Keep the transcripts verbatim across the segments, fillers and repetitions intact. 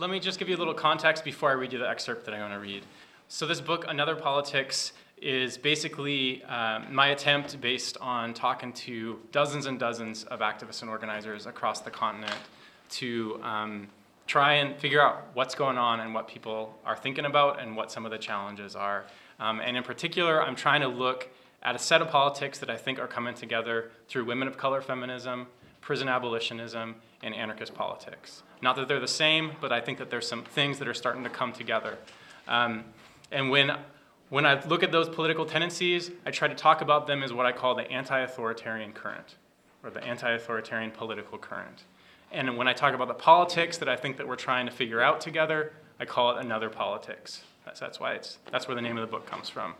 let me just give you a little context before I read you the excerpt that I want to read. So this book, Another Politics, is basically um, my attempt based on talking to dozens and dozens of activists and organizers across the continent to um, try and figure out what's going on and what people are thinking about and what some of the challenges are. Um, and in particular, I'm trying to look at a set of politics that I think are coming together through women of color feminism, prison abolitionism, and anarchist politics. Not that they're the same, but I think that there's some things that are starting to come together. Um, and when, when I look at those political tendencies, I try to talk about them as what I call the anti-authoritarian current, or the anti-authoritarian political current. And when I talk about the politics that I think that we're trying to figure out together, I call it Another Politics. That's, that's why it's, that's where the name of the book comes from.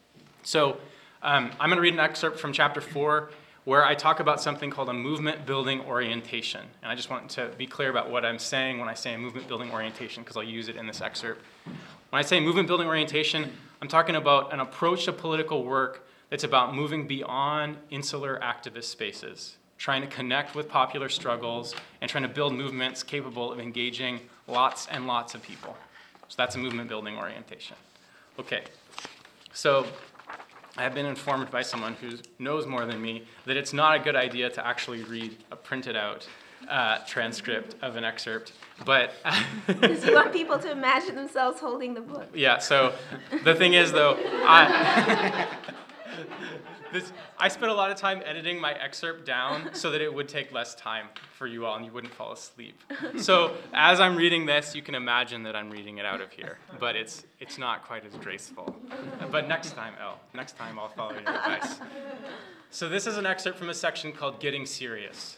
So um, I'm gonna read an excerpt from chapter four, where I talk about something called a movement-building orientation. And I just want to be clear about what I'm saying when I say a movement-building orientation, because I'll use it in this excerpt. When I say movement-building orientation, I'm talking about an approach to political work that's about moving beyond insular activist spaces, trying to connect with popular struggles, and trying to build movements capable of engaging lots and lots of people. So that's a movement-building orientation. Okay, so I have been informed by someone who knows more than me that it's not a good idea to actually read a printed out uh, transcript of an excerpt, but... Because you want people to imagine themselves holding the book. Yeah, so the thing is though, I... This, I spent a lot of time editing my excerpt down so that it would take less time for you all and you wouldn't fall asleep. So as I'm reading this, you can imagine that I'm reading it out of here, but it's it's not quite as graceful. But next time, Elle, next time I'll follow your advice. So this is an excerpt from a section called Getting Serious.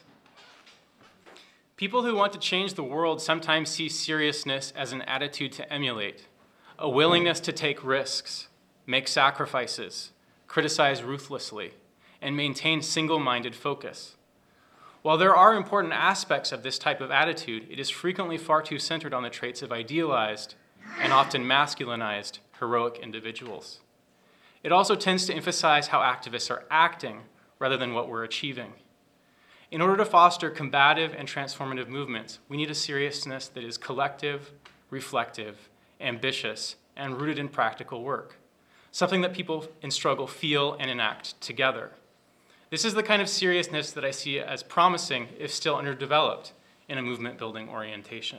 People who want to change the world sometimes see seriousness as an attitude to emulate, a willingness to take risks, make sacrifices, criticize ruthlessly, and maintain single-minded focus. While there are important aspects of this type of attitude, it is frequently far too centered on the traits of idealized and often masculinized heroic individuals. It also tends to emphasize how activists are acting rather than what we're achieving. In order to foster combative and transformative movements, we need a seriousness that is collective, reflective, ambitious, and rooted in practical work. Something that people in struggle feel and enact together. This is the kind of seriousness that I see as promising, if still underdeveloped, in a movement-building orientation.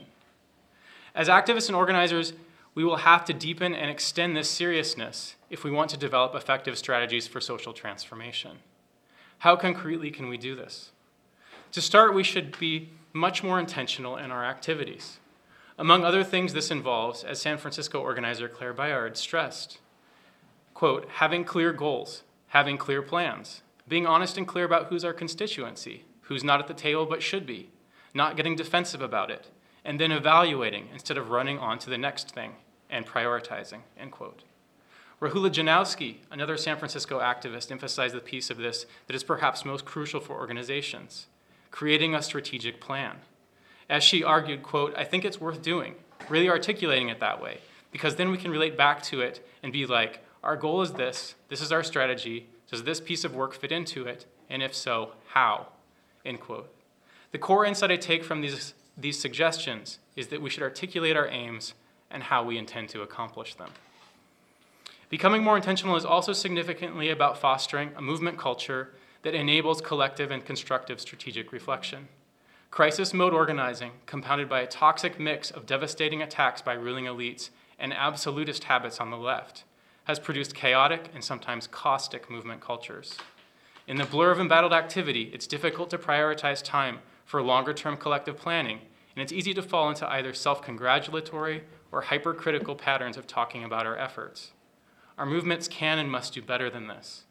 As activists and organizers, we will have to deepen and extend this seriousness if we want to develop effective strategies for social transformation. How concretely can we do this? To start, we should be much more intentional in our activities. Among other things, this involves, as San Francisco organizer Claire Bayard stressed, quote, having clear goals, having clear plans, being honest and clear about who's our constituency, who's not at the table but should be, not getting defensive about it, and then evaluating instead of running on to the next thing and prioritizing, end quote. Rahula Janowski, another San Francisco activist, emphasized the piece of this that is perhaps most crucial for organizations, creating a strategic plan. As she argued, quote, I think it's worth doing, really articulating it that way, because then we can relate back to it and be like, our goal is this, this is our strategy, does this piece of work fit into it, and if so, how, end quote. The core insight I take from these, these suggestions is that we should articulate our aims and how we intend to accomplish them. Becoming more intentional is also significantly about fostering a movement culture that enables collective and constructive strategic reflection. Crisis mode organizing, compounded by a toxic mix of devastating attacks by ruling elites and absolutist habits on the left, has produced chaotic and sometimes caustic movement cultures. In the blur of embattled activity, it's difficult to prioritize time for longer-term collective planning, and it's easy to fall into either self-congratulatory or hypercritical patterns of talking about our efforts. Our movements can and must do better than this.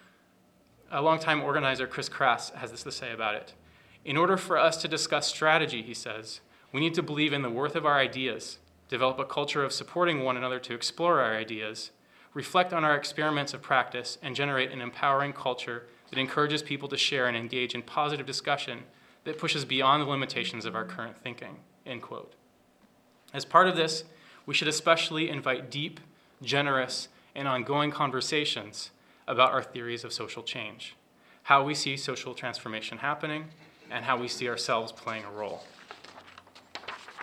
A longtime organizer, Chris Krass, has this to say about it. In order for us to discuss strategy, he says, we need to believe in the worth of our ideas, develop a culture of supporting one another to explore our ideas, reflect on our experiments of practice, and generate an empowering culture that encourages people to share and engage in positive discussion that pushes beyond the limitations of our current thinking, end quote. As part of this, we should especially invite deep, generous, and ongoing conversations about our theories of social change, how we see social transformation happening, and how we see ourselves playing a role.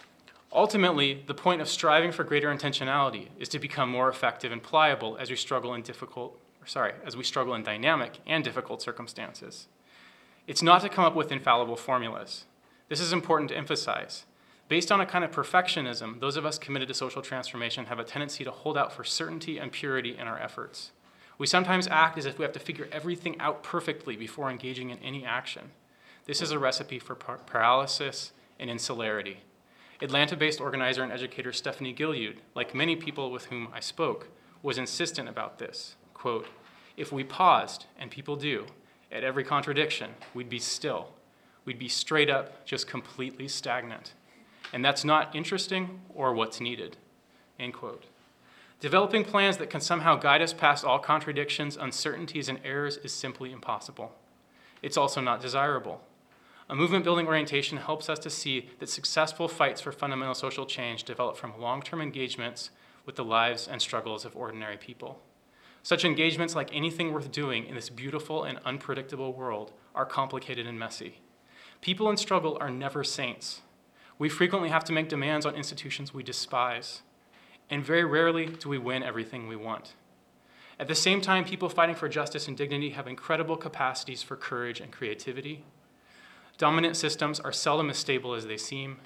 Ultimately, the point of striving for greater intentionality is to become more effective and pliable as we struggle in difficult, or sorry, as we struggle in dynamic and difficult circumstances. It's not to come up with infallible formulas. This is important to emphasize. Based on a kind of perfectionism, those of us committed to social transformation have a tendency to hold out for certainty and purity in our efforts. We sometimes act as if we have to figure everything out perfectly before engaging in any action. This is a recipe for par- paralysis and insularity. Atlanta-based organizer and educator Stephanie Gilliard, like many people with whom I spoke, was insistent about this. Quote, "If we paused, and people do, at every contradiction, we'd be still. We'd be straight up, just completely stagnant. And that's not interesting or what's needed." End quote. Developing plans that can somehow guide us past all contradictions, uncertainties, and errors is simply impossible. It's also not desirable. A movement-building orientation helps us to see that successful fights for fundamental social change develop from long-term engagements with the lives and struggles of ordinary people. Such engagements, like anything worth doing in this beautiful and unpredictable world, are complicated and messy. People in struggle are never saints. We frequently have to make demands on institutions we despise, and very rarely do we win everything we want. At the same time, people fighting for justice and dignity have incredible capacities for courage and creativity. Dominant systems are seldom as stable as they seem,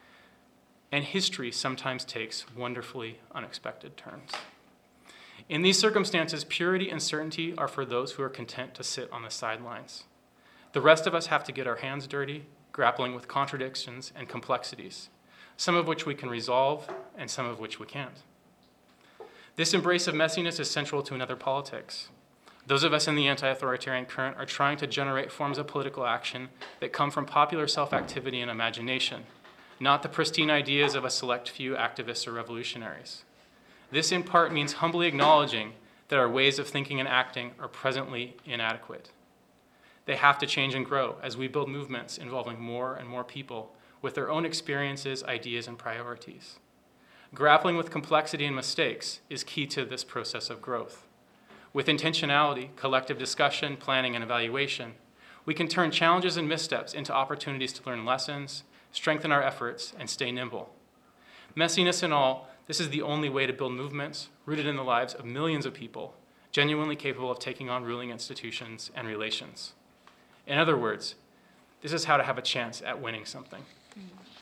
and history sometimes takes wonderfully unexpected turns. In these circumstances, purity and certainty are for those who are content to sit on the sidelines. The rest of us have to get our hands dirty, grappling with contradictions and complexities, some of which we can resolve and some of which we can't. This embrace of messiness is central to another politics. Those of us in the anti-authoritarian current are trying to generate forms of political action that come from popular self-activity and imagination, not the pristine ideas of a select few activists or revolutionaries. This in part means humbly acknowledging that our ways of thinking and acting are presently inadequate. They have to change and grow as we build movements involving more and more people with their own experiences, ideas, and priorities. Grappling with complexity and mistakes is key to this process of growth. With intentionality, collective discussion, planning, and evaluation, we can turn challenges and missteps into opportunities to learn lessons, strengthen our efforts, and stay nimble. Messiness and all, this is the only way to build movements rooted in the lives of millions of people, genuinely capable of taking on ruling institutions and relations. In other words, this is how to have a chance at winning something.